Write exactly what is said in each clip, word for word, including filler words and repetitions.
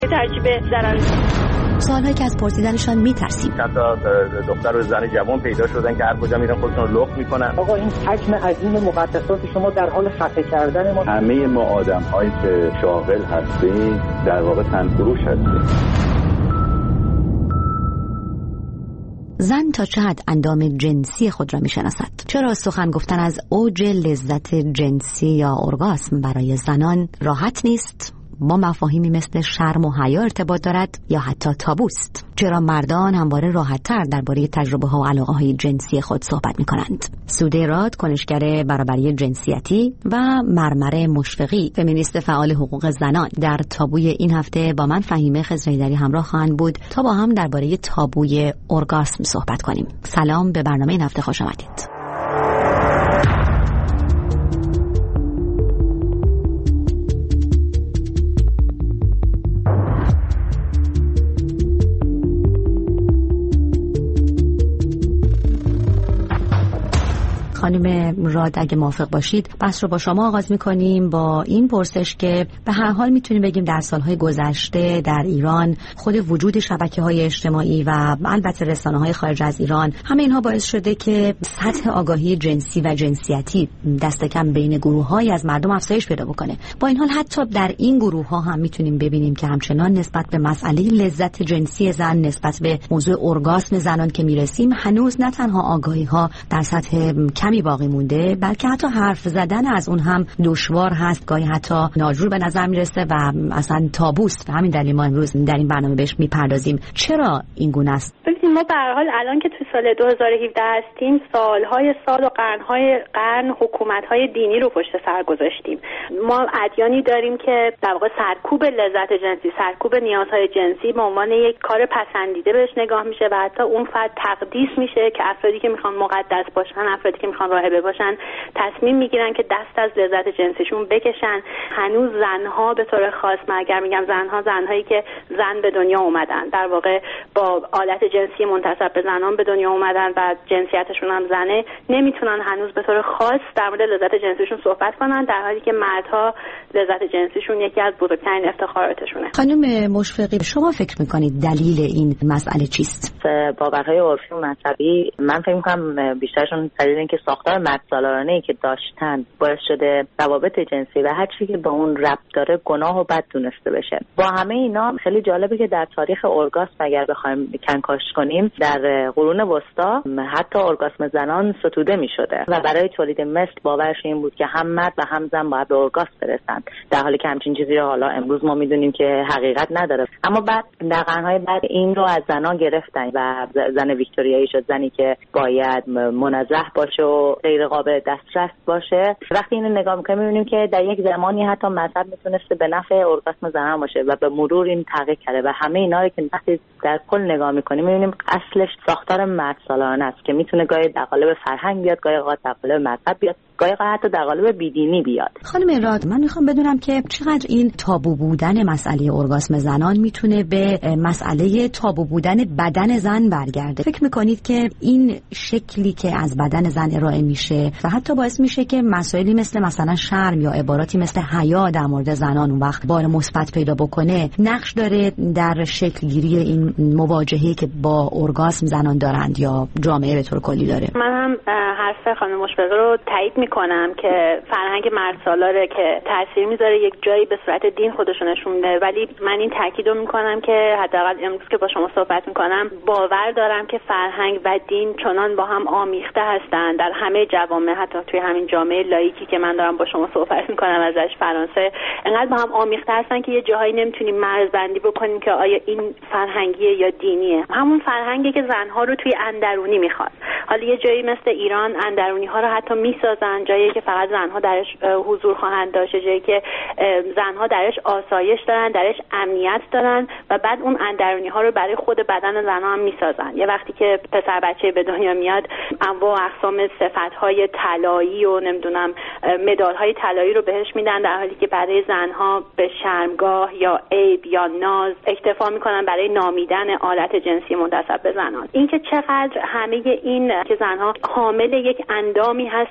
ترکیب ضرر. سوالهایی که از پرسیدنشان میترسیم. چند تا دختر و زن جوان پیدا شدن که هر کجا میرن خودشون رو لخت میکنن. آقا این حجم عظیم مقدسات شما در حال خفه کردن ما. همه ما آدم‌هایی که شاغل هستیم در واقع تنفروش هستیم. زن تا چه حد اندام جنسی خود را میشناسد؟ چرا سخن گفتن از اوج لذت جنسی یا ارگاسم برای زنان راحت نیست؟ با مفاهیمی مثل شرم و حیا ارتباط دارد یا حتی تابوست؟ چرا مردان همواره راحت‌تر درباره تجربه‌ها و علاقه‌های جنسی خود صحبت می‌کنند؟ سوده راد، کنشگر برابری جنسیتی، و مرمره مشفقی، فمینیست فعال حقوق زنان، در تابوی این هفته با من فهیمه خضرایی‌دری همراه خواهند بود تا با هم درباره تابوی ارگاسم صحبت کنیم. سلام، به برنامه این هفته خوش آمدید. خانم راد، اگه موافق باشید بحث رو با شما آغاز می‌کنیم با این پرسش که به هر حال میتونیم بگیم در سالهای گذشته در ایران خود وجود شبکه‌های اجتماعی و البته رسانه‌های خارج از ایران، همه اینها باعث شده که سطح آگاهی جنسی و جنسیتی دست کم بین گروه‌هایی از مردم افزایش پیدا بکنه. با این حال حتی در این گروه‌ها هم میتونیم ببینیم که همچنان نسبت به مسئله لذت جنسی زن، نسبت به موضوع ارگاسم زنان که میرسیم، هنوز نه تنها آگاهی‌ها در سطح می باقی مونده، بلکه حتی حرف زدن از اون هم دشوار هست، گاهی حتی ناجور به نظر میرسه و اصلا تابوست. و همین دلیل ما امروز در این برنامه بهش میپردازیم. چرا این گونه است؟ ببینید، ما به هر حال الان که تو سال دو هزار و هفده هستیم، سالهای سال و قرنهای قرن حکومت‌های دینی رو پشت سر گذاشتیم. ما ادیانی داریم که در واقع سرکوب لذت جنسی، سرکوب نیازهای جنسی به عنوان یک کار پسندیده بهش نگاه میشه و حتی اون فرد تقدیس میشه که افرادی که میخوان مقدس باشن، افرادی که میخوان راهبه باشن، تصمیم میگیرن که دست از لذت جنسیشون بکشن. هنوز زنها به طور خاص، من اگر میگم زنها، زنهایی که زن به دنیا اومدن، در واقع با آلت جنسی منتسب به زنان به دنیا اومدن و جنسیتشون هم زنه، نمیتونن هنوز به طور خاص در مورد لذت جنسیشون صحبت کنن، در حالی که مردها لذت جنسیشون یکی از بزرگترین افتخاراتشونه. خانم مشفقی، شما فکر میکنید دلیل این مسئله چیست؟ باورهای عرفی و مذهبی، من فکر میکنم بیشترشون دلیل اینکه ساختار مردسالارانه‌ای که داشتن باعث شده روابط جنسی و هر چیزی که با اون ربط داره گناه و بد دونسته بشه. با همه اینا خیلی جالبه که در تاریخ ارگاسم اگر بخوایم کنکاش کنیم، در قرون وسطا حتی ارگاسم زنان ستوده می‌شده و برای تولید مثل باورش این بود که هم مرد و هم زن باید به ارگاسم برسن، در حالی که همچین چیزی رو حالا امروز ما می‌دونیم که حقیقت نداره. اما بعد در قرن‌های بعد این رو از زنان گرفتن و زن ویکتوریایی شد زنی که باید منزه باشه و غیر قابل دسترس باشه. وقتی اینو نگاه می‌کنیم می‌بینیم که در یک زمانی حتی مذهب میتونسته به نفع ارگاسم زنان باشه و به مرور این تغییر کرده و همه اینا رو که وقتی در کل نگاه می‌کنیم می‌بینیم اصلش ساختار مردسالارانه است که میتونه گاهی در قالب فرهنگ بیاد، گاهی در قالب مذهب بیاد، گاهی حتی در قالب بیدینی بیاد. خانم راد، من میخوام بدونم که چقدر این تابو بودن مسئله ارگاسم زنان میتونه به مسئله تابو بودن بدن زن برگرده. فکر میکنید که این شکلی که از بدن زن ارائه میشه و حتی باعث میشه که مسائلی مثل مثلا شرم یا عباراتی مثل حیا در مورد زنان اون وقت بار مثبت پیدا بکنه، نقش داره در شکل گیری این مواجهه‌ای که با ارگاسم زنان دارند یا جامعه به طور کلی داره؟ من هم حرف خانم مشفقی رو تایید میکنم که فرهنگ مردسالاره که تاثیر میذاره، یک جایی به صورت دین خودشو نشون میده، ولی من این تاکیدو میکنم که حداقل امروز که با شما صحبت میکنم باور دارم که فرهنگ و دین چنان با هم آمیخته هستن در همه جوامع، حتی توی همین جامعه لاییکی که من دارم با شما صحبت میکنم ازش، فرانسه، انقدر با هم آمیخته هستن که یه جاهایی نمیتونیم مرزبندی بکنیم که آیا این فرهنگیه یا دینیه. همون فرهنگی که زنها رو توی اندرونی میخواد. حالا یه جایی مثل ایران اندرونی ها رو حتی میسازن، جایی که فقط زنها درش حضور خواهند داشت، جایی که زنها درش آسایش دارن، درش امنیت دارن و بعد اون اندرونی ها رو برای خود بدن زنها هم میسازن. یه وقتی که پسر بچه به دنیا میاد، انواع و اقسام صفت‌های طلایی و نمیدونم مدال‌های طلایی رو بهش میدن، در حالی که برای زنها به شرمگاه یا عیب یا ناز اکتفا میکنن برای نامیدن آلت جنسی منتسب به زنان. اینکه چقدر همه این که زنها حامل یک اندامی هستن که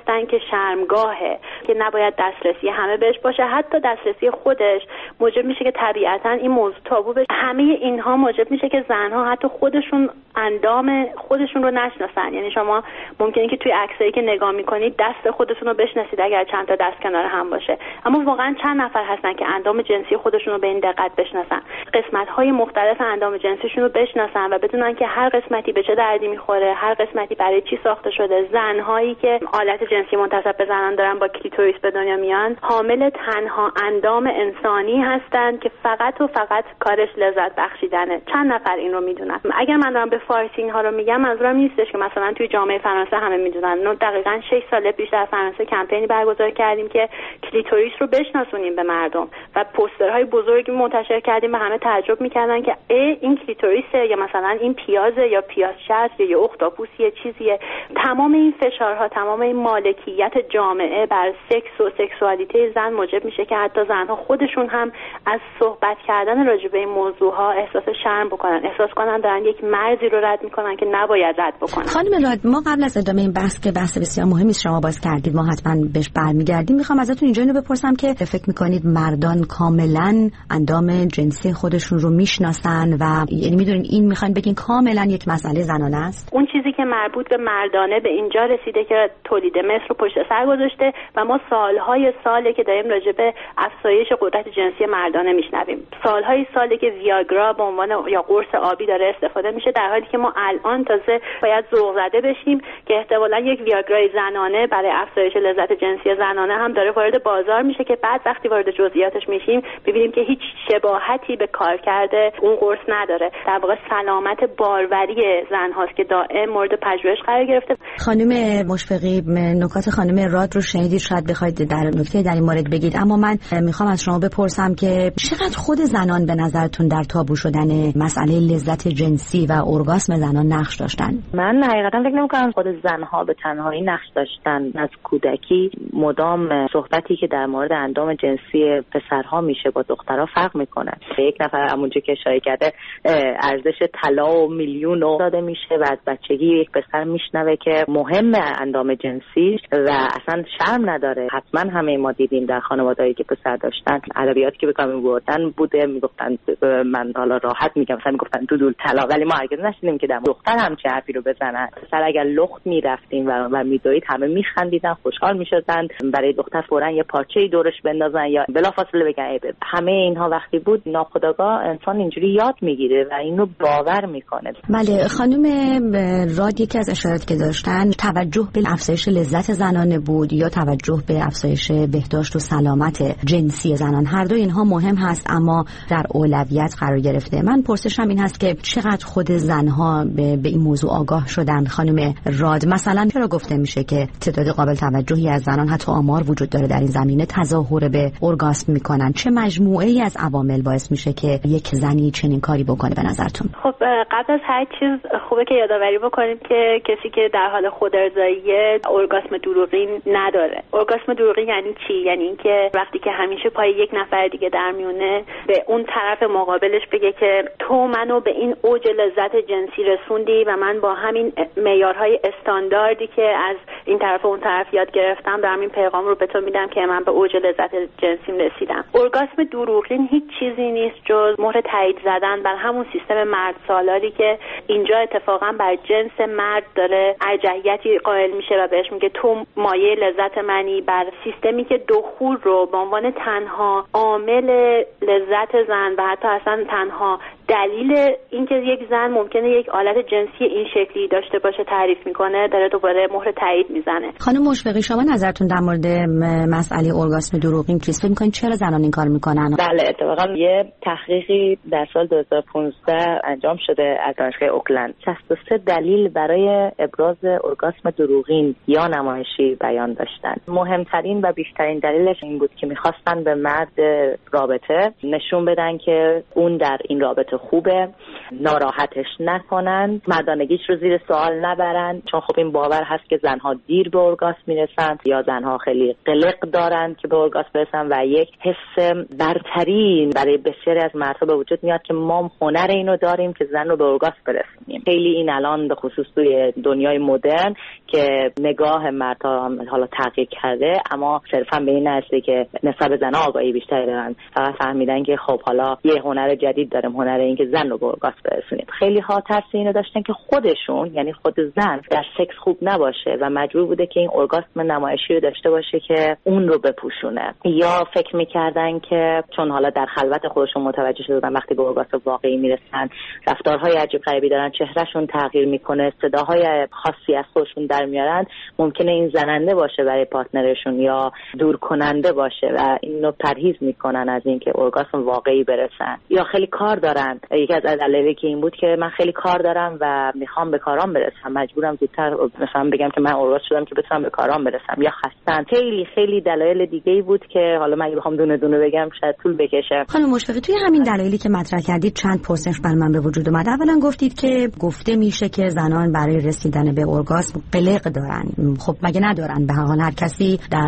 شرمگاهه که نباید دسترسی همه بهش باشه، حتی دسترسی خودش موجب میشه که طبیعتاً این موضوع تابو بشه. همه اینها موجب میشه که زنها حتی خودشون اندام خودشون رو نشناسن. یعنی شما ممکنه که توی عکسایی که نگاه میکنید دست خودتون رو بشناسید اگر چند تا دست کنار هم باشه، اما واقعا چند نفر هستن که اندام جنسی خودشون رو به این دقت بشناسن، قسمت‌های مختلف اندام جنسیشون رو بشناسن و بدونن که هر قسمتی به چه دردی میخوره، هر قسمتی برای چی ساخته شده. زنهایی که آلت جنسی منتسب به زنان دارن با کلیتوریس به دنیا میان حامل تنها اندام انسانی هستن که فقط و فقط کارش لذت بخشیدنه. چند نفر این رو میدونن؟ اگر من دارم به فارسی اینها رو میگم منظورم نیستش که مثلا توی جامعه فرانسه همه میدونن. نه، دقیقاً شش سال پیش در فرانسه کمپینی برگزار کردیم که کلیتوریس رو بشناسونیم به مردم و پوسترهای بزرگی منتشر کردیم و همه تعجب میکردن که ای این کلیتوریسه یا مثلا این پیازه یا پیاز شست یا یه اختاپوسیه چیزیه. تمام این فشارها، تمام این مالکیت جامعه بر سکس و سکسوالیته زن موجب میشه که حتی زنها خودشون هم از صحبت کردن راجع به این موضوعها احساس شرم بکنن، احساس کنن دارن یک مرزی رو رد میکنن که نباید رد بکنن. خانم راد، ما قبل از ادامه این بحث که بحث بسیار مهمی است شما باز کردید، ما حتما بهش برمیگردیم، میخوام ازتون اینجا اینو بپرسم که فکر میکنید مردان کاملا اندام جنسی خودشون رو میشناسن و یعنی میدونین این میخواین بگین کاملا یک مسئله زنانه است؟ اون چیزی که مربوط به مردانه به اینجا رسیده که تولید مثل رو پشت سر گذاشته و ما سالهای ساله که داریم راجع به افزایش قدرت جنسی مردانه میشنویم. سالهای ساله که ویاگرا به عنوان یا قرص آبی داره استفاده میشه، در حالی که ما الان تازه باید ذوق زده بشیم که احتمالاً یک ویاگرای زنانه برای افزایش لذت جنسی زنانه هم داره وارد بازار میشه که بعد وقتی وارد جزئیاتش میشیم ببینیم که هیچ شباهتی به کارکرد اون قرص نداره. در واقع سلامت باروری زن هاست که دائم مورد پژوهش قرار گرفته. خانم مشفقی، نکات خانم راد رو شنیدید، شاید بخواید در نکته در این مورد بگید، اما من میخوام از شما بپرسم که چقدر خود زنان به نظرتون در تابو شدن مسئله لذت جنسی و ارگاسم زنان نقش داشتن؟ من حقیقتا فکر نمی‌کنم خود زنها به تنهایی نقش داشتن. از کودکی مدام صحبتی که در مورد اندام جنسی پسرها میشه با دخترها فرق میکنه. یک نفر همونجا که اشاره کرده ارزش طلا و میلیون و داده میشه و از بچگی یک پسر میشنوه که مهم اندام جنسی و اصلا شرم نداره. حتما همه ما دیدیم در خانواده‌ای که پسر داشتن ادبیاتی که به کار می‌بردن بوده، میگفتن من حالا راحت میگم مثلا میگفتن دودول طلا، ولی ما هرگز نشنیدیم که در دختر همچین حرفی رو بزنن. پسر اگر لخت میرفتیم و و میدوید همه میخندیدن، خوشحال میشدن، برای دختر فوراً یه پارچه‌ای دورش بندازن یا بلافاصله بگن ای بب. همه اینها وقتی بود ناخودآگاه انسان اینجوری یاد میگیره و اینو باور میکنه. بله خانم راد، یکی از اشاراتی که داشتن توجه به افزایش لذت زنانه بود یا توجه به افزایش بهداشت و سلامت جنسی زنان. هر دو اینها مهم هست اما در اولویت قرار گرفته. من پرسشم این هست که چقدر خود زنها به, به این موضوع آگاه شدن؟ خانم راد، مثلا چرا گفته میشه که تعداد قابل توجهی از زنان، حتی آمار وجود داره در این زمینه، تظاهر به ارگاسم میکنن؟ چه مجموعه ای از عوامل باعث میشه که یک زنی چنین کاری بکنه به نظرتون؟ خب قبل از هر چیز خوبه که یادآوری بکنیم که کسی که در حال خودارضاییه ارگاسم دروغین نداره. ارگاسم دروغین یعنی چی؟ یعنی اینکه وقتی که همیشه پای یک نفر دیگه در میونه به اون طرف مقابلش بگه که تو منو به این اوج لذت جنسی رسوندی و من با همین معیارهای استانداردی که از این طرف و اون طرف یاد گرفتم دارم این پیغام رو به تو میدم که من به اوج لذت جنسیم رسیدم. ارگاسم دروغین هیچ چیزی نیست جز مهر تایید زدن بر همون سیستم مرد سالاری که اینجا اتفاقا بر جنس مرد داره ارجحیتی قائل میشه و بهش میگه تو مایه لذت منی، بر سیستمی که دخول رو به عنوان تنها عامل لذت زن و حتی اصلا تنها دلیل اینکه یک زن ممکنه یک آلت جنسی این شکلی داشته باشه تعریف میکنه، داره دوباره مهر تایید میزنه. خانم مشفقی، شما نظرتون در مورد مسئله ارگاسم دروغین چیست؟ فکر میکنین چرا زنان این کار میکنن؟ بله، اتفاقا یه تحقیقی در سال دو هزار و پانزده انجام شده از دانشگاه اوکلند. شصت و سه دلیل برای ابراز ارگاسم دروغین یا نمایشی بیان داشتن. مهمترین و بیشترین دلیلش این بود که میخواستن به مرد رابطه نشون بدن که اون در این رابطه خوبه، ناراحتش نکنن، مردانگیش رو زیر سوال نبرن، چون خب این باور هست که زنها دیر به ارگاسم میرسن یا زنها خیلی قلق دارن که به ارگاسم برسن و یک حس برتری برای بسیاری از مردها به وجود میاد که ما هنر اینو داریم که زن رو به ارگاسم برسونیم. خیلی این الان به خصوص توی دنیای مدرن که نگاه مردها حالا تغییر کرده، اما صرفا به این نسلی که نسبت به زنها آگاهی بیشتری دارن، فقط فهمیدن که خب حالا یه هنر جدید داریم، هنر این که زن رو به ارگاسم برسونیم. خیلی ها ترس اینو داشتن که خودشون یعنی خود زن در سکس خوب نباشه و مجبور بوده که این ارگاسم نمایشی رو داشته باشه که اون رو بپوشونه، یا فکر میکردن که چون حالا در خلوت خودشون متوجه شدن وقتی به ارگاسم واقعی میرسن رفتارهای عجیب غریبی دارن، چهرهشون تغییر میکنه، صداهای خاصی از خودشون در میارن، ممکنه این زننده باشه برای پارتنرشون یا دور کننده باشه و اینو پرهیز میکنن از اینکه ارگاسم واقعی برسن. یا خیلی کار دارن. یکی از دلایلی که این بود که من خیلی کار دارم و میخوام به کارام برسم، مجبورم زودتر مثلا بگم که من ارگاسم شدم که بتونم به کارام برسم، یا خستن. خیلی خیلی دلایل دیگه‌ای بود که حالا من بخوام دونه دونه بگم شاید طول بکشه. خانم مشفقی، توی همین دلایلی که مطرح کردید چند پرسش برای من به وجود اومد. اولا گفتید که گفته میشه که زنان برای رسیدن به ارگاسم قلق دارن. خب مگه ندارن؟ به هر حال هر کسی در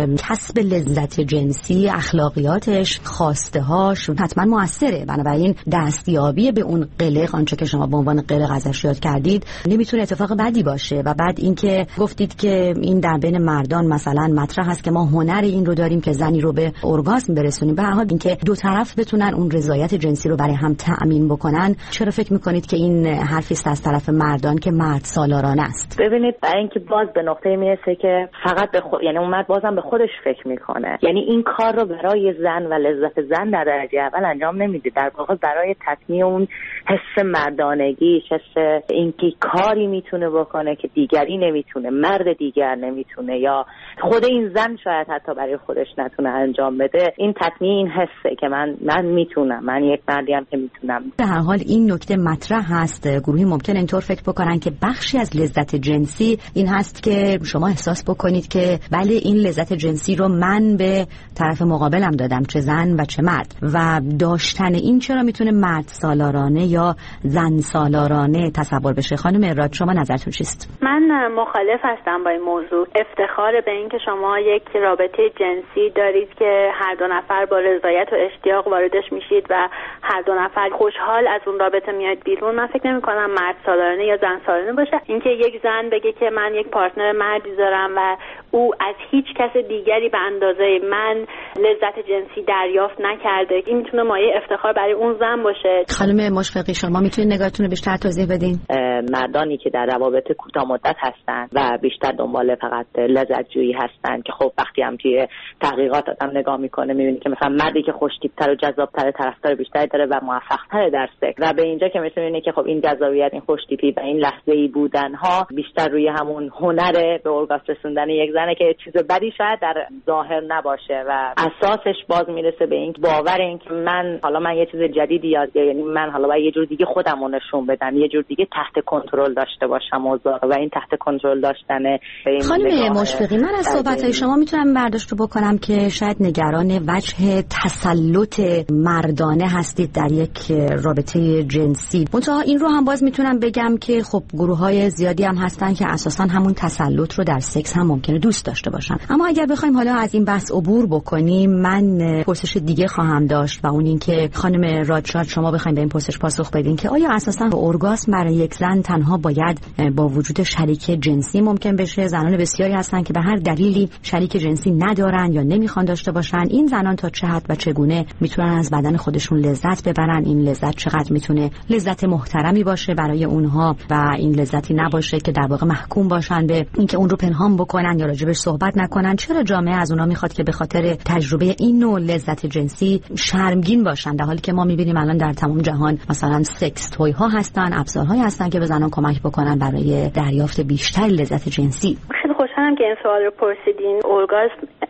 کسب لذت جنسی اخلاقیاتش، خواسته‌هاش حتما موثره. بنابراین دستیابی به اون قلق، آنچه که شما به عنوان قلق ازش یاد کردید، نمیتونه اتفاق بدی باشه. و بعد اینکه گفتید که این در بین مردان مثلا مطرح هست که ما هنر این رو داریم که زنی رو به ارگاسم برسونیم. به هر حال اینکه دو طرف بتونن اون رضایت جنسی رو برای هم تأمین بکنن، چرا فکر میکنید که این حرفی است از طرف مردان که مرد سالارانه است؟ ببینید، برای اینکه باز به نقطه میرسه که فقط به خود، یعنی اون مرد بازم به خودش فکر میکنه، یعنی این کار رو برای زن و لذت زن در درجه اول انجام نمیده، در واقع برای تطمیع اون حس مردانگی، حس اینکه کاری میتونه بکنه که دیگری نمیتونه، مرد دیگر نمیتونه، یا خود این زن شاید حتی برای خودش نتونه انجام بده. این تطمیع این حسه که من من میتونم، من یک مردیم که میتونم. به هر حال این نکته مطرح هست. گروهی ممکن اینطور فکر بکنن که بخشی از لذت جنسی این هست که شما احساس بکنید که بله این لذت جنسی رو من به طرف مقابلم دادم، چه زن و چه مرد، و داشتن این چرا میتونه مرد سالارانه یا زن سالارانه تصور بشه. خانم اراد، شما نظرتون چیست؟ من مخالف هستم با این موضوع. افتخار به این که شما یک رابطه جنسی دارید که هر دو نفر با رضایت و اشتیاق واردش میشید و هر دو نفر خوشحال از اون رابطه میاد بیرون. من فکر نمی کنم مرد سالارانه یا زن سالارانه باشه. اینکه یک زن بگه که من یک پارتنر مردی دارم و او از هیچ کس دیگری به اندازه من لذت جنسی دریافت نکرده، این میتونه مایه افتخار برای اون زن باشه. خانم مشفقی، شما میتونید نگاهتون رو بیشتر توضیح بدین؟ مردانی که در روابط کوتاه مدت هستن و بیشتر دنبال فقط لذت جویی هستن، که خب وقتی هم توی تحقیقات آدم نگاه میکنه میبینی که مثلا مردی که خوش‌تیپ‌تر و جذاب‌تر، طرفدار بیشتری داره و موفق‌تر در سکس، و به اینجا که میتونی که خب این جذابیت، این خوش‌تیپی و این لحظه‌ای بودن‌ها بیشتر روی همون هنر به ارگاسم رسوندن یک زنه که چیز بدی شاید در ظاهر نباشه و اساسش باز میرسه به این باور این که من حالا من یه چیز جدیدی یاد گرفتم، یعنی من حالا باید یه جور دیگه خودم رو نشون بدم، یه جور دیگه تحت کنترل داشته باشم موضوع، و این تحت کنترل داشتن. خانم مشفقی، من از صحبت‌های شما میتونم برداشت رو بکنم که شاید نگران وجه تسلط مردانه هستید در یک رابطه جنسی. منتها این رو هم باز میتونم بگم که خب گروه‌های زیادی هم هستن که اساساً همون تسلط رو در سکس هم ممکنه دوست داشته باشن. اما اگر بخوایم حالا از این بحث عبور بکنیم، من پرسش دیگه خواهم داشت و اون این که خانم رادشاد شما بخواید به این پرسش پاسخ بدین که آیا اساساً ارگاسم برای یک زن تنها باید با وجود شریک جنسی ممکن بشه؟ زنان بسیاری هستن که به هر دلیلی شریک جنسی ندارن یا نمیخوان داشته باشن. این زنان تا چه حد و چگونه میتونن از بدن خودشون لذت ببرن؟ این لذت چقدر میتونه لذت محترمی باشه برای اونها و این لذتی نباشه که در واقع محکوم باشن به اینکه اون رو پنهان بکنن یا راجبش صحبت نکنن؟ چرا جامعه از اونها میخواد که به خاطر تجربه این نوع لذت جنسی شرمگین باشن، در حالی که ما میبینیم الان در تمام جهان مثلا سکس توی ها هستن، ابزارهایی هستن که به زنان کمک بکنن برای دریافت بیشتر لذت جنسی؟ خیلی خوشحالم که این سوال رو پرسیدین. ارگاسم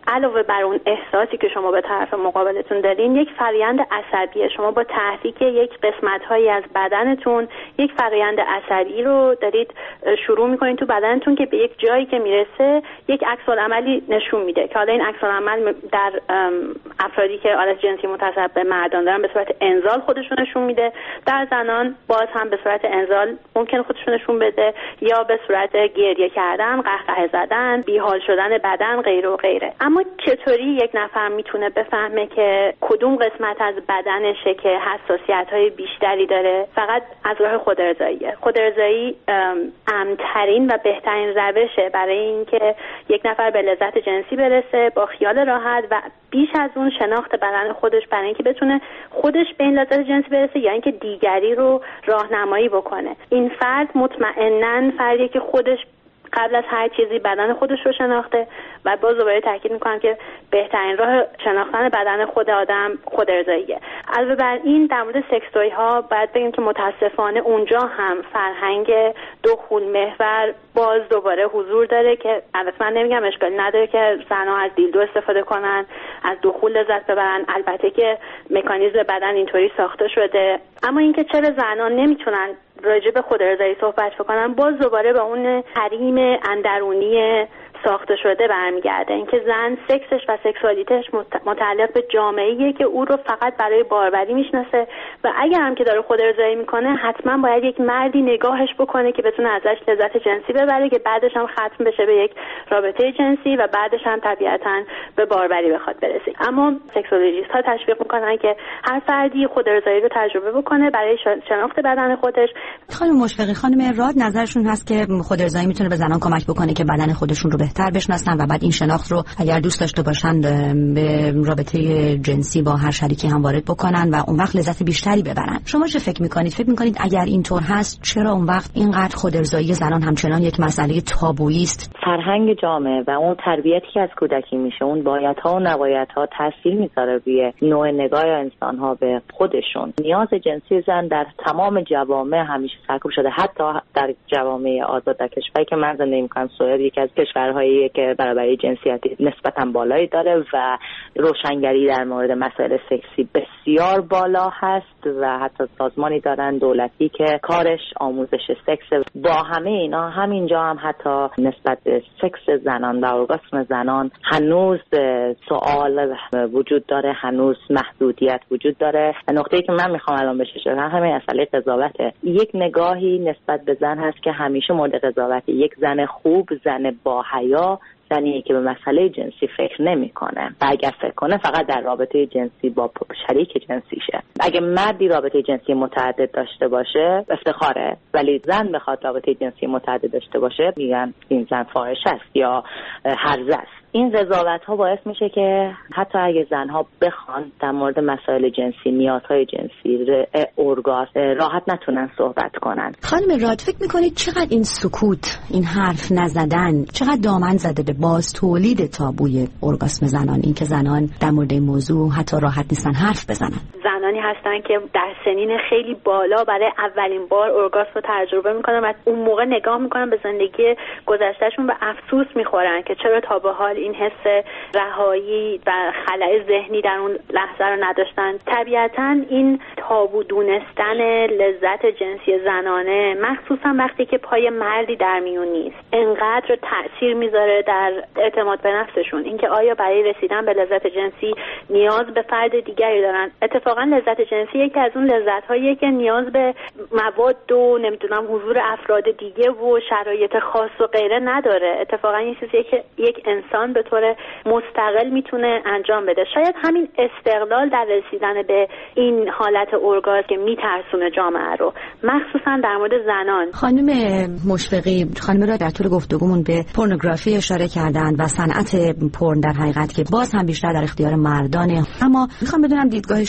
علاوه بر اون احساسی که شما به طرف مقابلتون دارین، یک فرآیند عصبیه. شما با تحریک یک قسمت‌هایی از بدنتون یک فرآیند عصبی رو دارید شروع می‌کنید تو بدنتون که به یک جایی که میرسه یک عکس‌العملی نشون میده که حالا این عکس‌العمل در افرادی که آلت جنسی متصل به مردان دارن به صورت انزال خودشون نشون میده، در زنان باز هم به صورت انزال ممکن خودشون نشون بده یا به صورت گریه کردن، قهقه زدن، بیحال شدن بدن، غیره و غیره. اما چطوری یک نفر میتونه بفهمه که کدوم قسمت از بدنشه که حساسیت‌های بیشتری داره؟ فقط از راه خودارضاییه. خودارضایی امن‌ترین و بهترین روشه برای اینکه یک نفر به لذت جنسی برسه با خیال راحت و بیش از اون شناخت بدن خودش برای اینکه بتونه خودش به این لذت جنسی برسه یا اینکه دیگری رو راهنمایی بکنه. این فرد مطمئناً فردیه که خودش قبل از هر چیزی بدن خودش رو شناخته و باز دوباره تاکید میکنم که بهترین راه شناختن بدن خود آدم خودارضاییه. علاوه بر این در مورد سکس توی ها باید بگیم که متاسفانه اونجا هم فرهنگ دخول محور باز دوباره حضور داره که البته من نمیگم اشکالی نداره که زنها از دیلدو استفاده کنن، از دخول لذت ببرن، البته که مکانیزم بدن اینطوری ساخته شده، اما اینکه چرا زنها نمیتونن راجع به خودارضایی صحبت بکنن باز دوباره به اون حریم اندرونی ساخته شده برمیگرده. اینکه زن سکسش و سکسوالیتش متعلق به جامعه‌ایه که او رو فقط برای باربری میشناسه و اگر هم که داره خودارضایی میکنه حتما باید یک مردی نگاهش بکنه که بتونه ازش لذت جنسی ببره که بعدش هم ختم بشه به یک رابطه جنسی و بعدش هم طبیعتاً به باربری بخواد برسه. اما سکسولوژیست ها تشویق میکنن که هر فردی خودارضایی رو تجربه بکنه برای شناخت بدن خودش. خانم مشفقی، خانم راد نظرشون هست که خودارضایی میتونه به زنان کمک بکنه که بدن خودشون رو بهتر بشناسن و بعد این شناخت رو اگر دوست داشته باشن به رابطه جنسی با هر شریکی هم وارد بکنن و اون وقت لذت بیشتری ببرن. شما چه فکر میکنید؟ فکر میکنید اگر اینطور هست چرا اون وقت اینقدر خودارضایی زنان همچنان یک مسئله تابویی است؟ فرهنگ جامعه و اون تربیتی که از کودکی میشه، اون بایدها و نبایدها تاثیر میذاره روی نوع نگاه انسان‌ها به خودشون. نیاز جنسی زن در تمام جوامع همیشه سرکوب شده، حتی در جوامع آزاد. در کشوری که من زندگی میکنم، سوئد یکی از کشورهایی که برابری جنسیتی نسبتاً بالایی داره و روشنگری در مورد مسائل سکسی بسیار بالا هست و حتی سازمانی دارن دولتی که کارش آموزش سکس. با همه اینا همینجا هم حتی نسبت به سکس زنان و ارگاسم زنان هنوز سوال وجود داره، هنوز محدودیت وجود داره. نقطه‌ای که من میخوام الان بهش اشاره کنم همین مسئله قضاوته. یک نگاهی نسبت به زن هست که همیشه مورد قضاوته. یک زن خوب، زن با حیا، زنی که به مسئله جنسی فکر نمیکنه و اگر فکر کنه فقط در رابطه جنسی با شریک جنسیشه. اگه مردی رابطه جنسی متعدد داشته باشه افتخاره، ولی زن بخواد رابطه جنسی متعدد داشته باشه میگن این زن فاحش است یا هرزه است. این قضاوت ها باعث میشه که حتی اگه زنها بخوان در مورد مسائل جنسی، نیازهای جنسی، ارگاسم راحت نتونن صحبت کنن. خانم راد، فکر میکنید چقدر این سکوت، این حرف نزدن چقدر دامن زده به باز تولید تابوی ارگاسم زنان؟ این که زنان در مورد این موضوع حتی راحت نیستن حرف بزنن. زنانی هستن که در سنین خیلی بالا برای اولین بار ارگاسم رو تجربه میکنن و اون موقع نگاه میکنن به زندگی گذشتهشون و افسوس میخورن که چرا تا به حال این حس رهایی و خلأ ذهنی در اون لحظه رو نداشتن. طبیعتاً این تابو دونستن لذت جنسی زنانه، مخصوصا وقتی که پای مردی در میون نیست، انقدر تأثیر میذاره در اعتماد به نفسشون. اینکه آیا برای رسیدن به لذت جنسی نیاز به فرد دیگری دارن. اتفاقا لذت جنسی یکی از اون لذت‌هاییه که نیاز به مواد و نمیدونم حضور افراد دیگه و شرایط خاص و غیره نداره. اتفاقا این چیزیه که یک انسان به طور مستقل میتونه انجام بده. شاید همین استقلال در رسیدن به این حالت ارگازم که میترسونه جامعه رو، مخصوصا در مورد زنان. خانم مشفقی، خانم را در طول گفتگومون به پورنوگرافی اشاره کردن و صنعت پورن در حقیقت که باز هم بیشتر در اختیار مردانه، اما میخوام بدونم دیدگاه شما چیست؟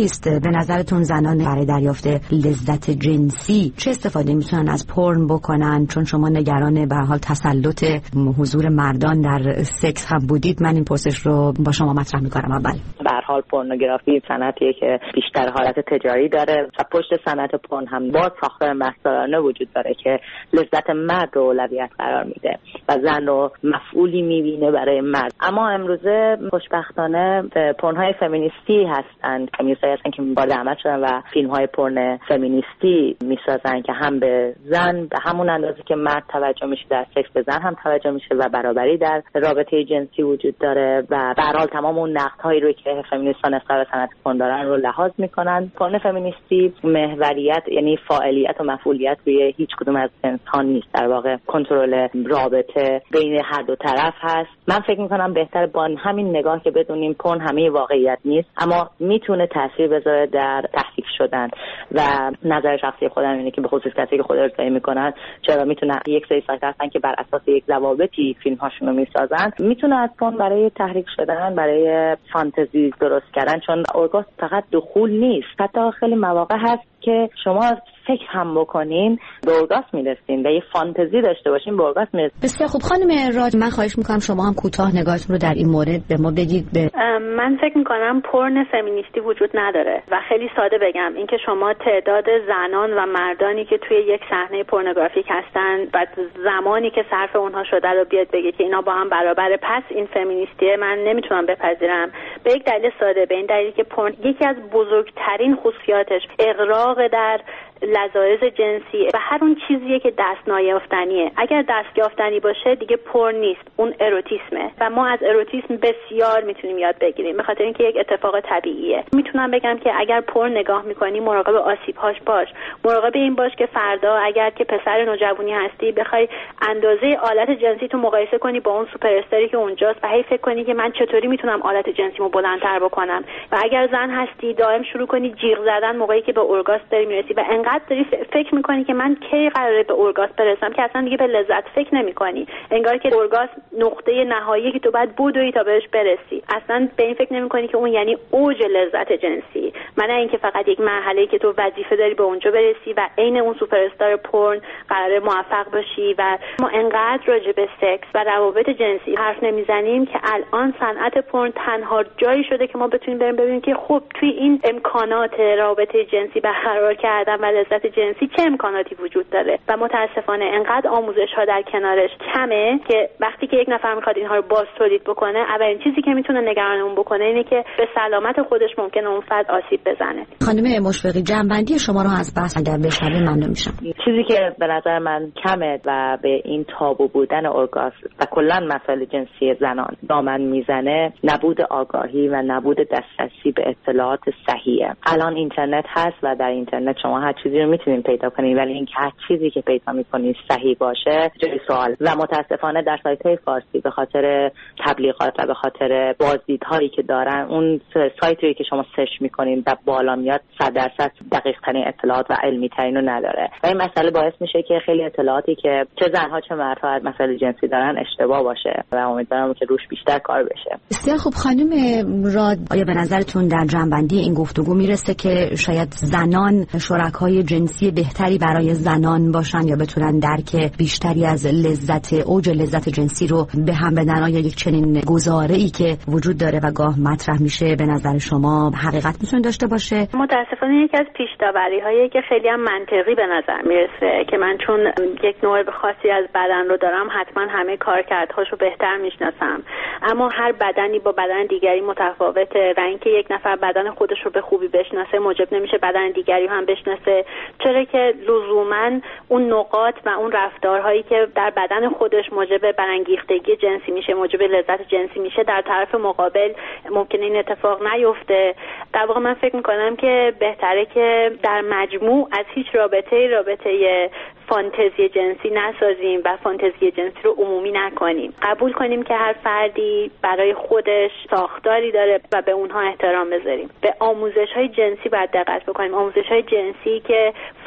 چیست؟ به نظرتون زنان برای دریافت لذت جنسی چه استفاده میتونن از پورن بکنن؟ چون شما نگران به هر حال تسلط حضور مردان در سکس هم بودید، من این پرسش رو با شما مطرح میکنم. اول به هر حال پورنوگرافی صنعتیه که بیشتر حالت تجاری داره و پشت صنعت پورن هم با ساختار مستعارانه وجود داره که لذت مرد رو اولویت قرار میده و زن رو مفعولی میبینه برای مرد. اما امروزه خوشبختانه پورن‌های فمینیستی هستند، فمینیستایی هستن که وارد عمل شدن و فیلم‌های پورن فمینیستی میسازن که هم به زن به همون اندازه که مرد توجه میشه در سکس به زن هم توجه میشه و برابری در رابطه جنسی وجود داره و به هر حال تمام اون نقدهایی رو که فمینیستان نسبت به صنعت پورن دارن رو لحاظ میکنن. پورن فمینیستی محوریت یعنی فاعلیت و مفعولیت روی هیچ کدوم از جنس‌ها نیست، در واقع کنترل رابطه بین هر دو طرف هست. من فکر میکنم بهتر با همین نگاه که بدونیم پورن همه واقعیت نیست اما میتونه تاثیر بذاره در تحریف شدن و نظر شخصی خودم اینه که به خصوص کسی که خود ارائه میکنن چرا میتونه یک سری سایت هستن که بر اساس یک ضوابطی فیلم هاشون رو میسازن، میتونه از پورن برای تحریک شدن، برای فانتزی درست کردن، چون اورگاسم فقط دخول نیست، حتی خیلی مواقع هست که شما فکر هم بکنین به اورگاسم میرسین و یه فانتزی داشته باشین به اورگاسم میرسین. بسیار خوب خانم راد، من خواهش میکنم شما هم کوتاه نگاهتون رو در این مورد به ما بگید. به من فکر میکنم پورن فمینیستی وجود نداره و خیلی ساده بگم اینکه شما تعداد زنان و مردانی که توی یک صحنه پورنوگرافیک هستن و زمانی که صرف اونها شده رو بیاد بگید که اینا با هم برابره پس این فمینیستیه، من نمیتونم بپذیرم. به یک دلیل ساده، به این دلیل که پورن یکی از بزرگترین خصوصیاتش اغراق در لذایذ جنسی و هر اون چیزیه که دست نیافتنیه. اگر دست یافتنی باشه دیگه پورن نیست، اون اروتیسمه و ما از اروتیسم بسیار میتونیم یاد بگیریم به خاطر اینکه یک اتفاق طبیعیه. میتونم بگم که اگر پورن نگاه میکنی مراقب آسیب‌هاش باش، مراقب این باش که فردا اگر که پسر نوجوانی هستی بخوای اندازه آلت جنسی تو مقایسه کنی با اون سوپر استاری که اونجاست و هی فکر کنی که من چطوری میتونم آلت جنسیمو بلندتر بکنم و اگر زن هستی دائم شروع کنی جیغ زدن موقعی که به اورگاسم داری میرسی و انقدر داری فکر میکنی که من کی قراره به اورگاسم برسم که اصلا دیگه به لذت فکر نمیکنی، انگار که اورگاسم نقطه نهایی که تو باید بدوی تا بهش برسی، اصلا به این فکر نمیکنی که اون یعنی اوج لذت جنسی. من اینکه فقط یک مرحله‌ای که تو وظیفه داری به اونجا برسی و عین اون سوپر استار پورن قراره موفق باشی و ما انقدر راجع به سکس و روابط جنسی حرف نمیزنیم که الان صنعت پورن تنها جایی شده که ما بتونیم بریم ببینیم که خب توی این امکانات رابطه جنسی برقرار کردن و لذت جنسی چه امکاناتی وجود داره و متاسفانه انقدر آموزش ها در کنارش کمه که وقتی که یک نفر میخواد اینها رو باز تولید بکنه اولین چیزی که میتونه نگران اون بکنه اینه که به سلامت خودش ممکنه اون فرد آسیب بزنه. خانم مشفقی، جنبندی شما رو از بحث اگر بشنویم ممنون میشم. چیزی که به نظر من کمه و به این تابو بودن اورگاسم و کلا مسائل جنسی زنان دامن میزنه نبود آگاهی و نبود دسترسی به اطلاعات صحیحه. الان اینترنت هست و در اینترنت شما هر چیزی رو میتونید پیدا کنید ولی اینکه هر چیزی که پیدا میکنید صحیح باشه جای سوال و متاسفانه در سایت‌های فارسی به خاطر تبلیغات و به خاطر بازدیدهایی که دارن اون سایتی که شما سرچ میکنید و بالا میاد صد درصد دقیق ترین اطلاعات و علمی ترین رو نداره و این مسئله باعث میشه که خیلی اطلاعاتی که چه زنها چه مردها از مسائل جنسی دارن اشتباه باشه و امیدوارم که روش بیشتر کار بشه. بسیار خوب خانم راد، آیا به نظرتون در جنبندی این گفتگو میرسه که شاید زنان شرکای جنسی بهتری برای زنان باشن یا بتونن درک بیشتری از لذت اوج لذت جنسی رو به هم بدن؟ آیا یک چنین گزاره‌ای که وجود داره و گاه مطرح میشه به نظر شما حقیقت میتونه داشته باشه؟ متاسفانه یکی از پیش‌داوری‌هایی که خیلی هم منطقی به نظر میرسه که من چون یک نوع خاصی از بدن رو دارم حتما همه کارکردهاشو بهتر میشناسم، اما هر بدنی با بدن دیگری متفاوته و اینکه یک نفر بدن خودش رو به خوبی بشناسه موجب نمیشه بدن دیگری هم بشناسه، چرا که لزوما اون نقاط و اون رفتارهایی که در بدن خودش موجب برانگیختگی جنسی میشه، موجب لذت جنسی میشه، در طرف مقابل ممکنه این اتفاق نیفته. در واقع من فکر میکنم که بهتره که در مجموع از هیچ رابطه رابطه فانتزی جنسی نسازیم و فانتزی جنسی رو عمومی نکنیم. قبول کنیم که هر فردی برای خودش ساختاری داره و به اونها احترام بذاریم. به آموزش‌های جنسی باید دقت بکنیم، آموزش‌های جنسی که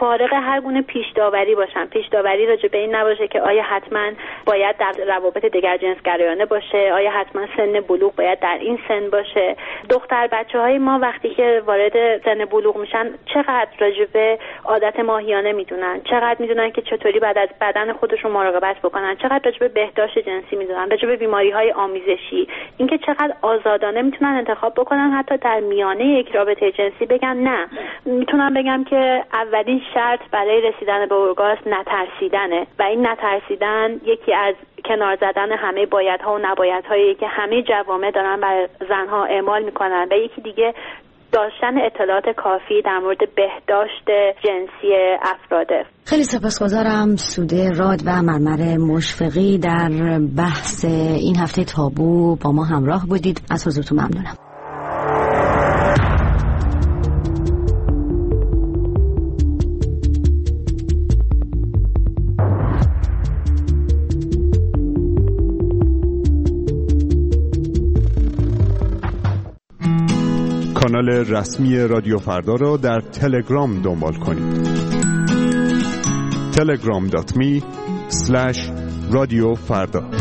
فارغ هر گونه پیش داوری باشن. پیش داوری راجع به این نباشه که آیا حتما باید در روابط دیگر جنسگرایانه باشه، آیا حتما سن بلوغ باید در این سن باشه. دختر بچه‌های ما وقتی که وارد سن بلوغ میشن چقدر راجع به عادت ماهیانه میدونن، چقدر میدونن که چطوری بعد از بدن خودشون مراقبت بکنن، چقدر راجع به بهداشت جنسی میدونن، راجع به بیماری‌های آمیزشی، اینکه چقدر آزادانه میتونن انتخاب بکنن، حتی در میانه یک رابطه جنسی بگن نه. میتونم بگم که اولین شرط برای رسیدن به ارگاسم نترسیدنه و این نترسیدن یکی از کنار زدن همه بایدها و نبایدهایی که همه جوامع دارن بر زنها اعمال میکنن و یکی دیگه داشتن اطلاعات کافی در مورد بهداشت جنسی افراده. خیلی سپاسگزارم سوده راد و مرمر مشفقی در بحث این هفته تابو با ما همراه بودید. از حضورتون ممنونم. کانال رسمی رادیو فردا را در تلگرام دنبال کنید. تلگرام دات می اسلش رادیو فردا.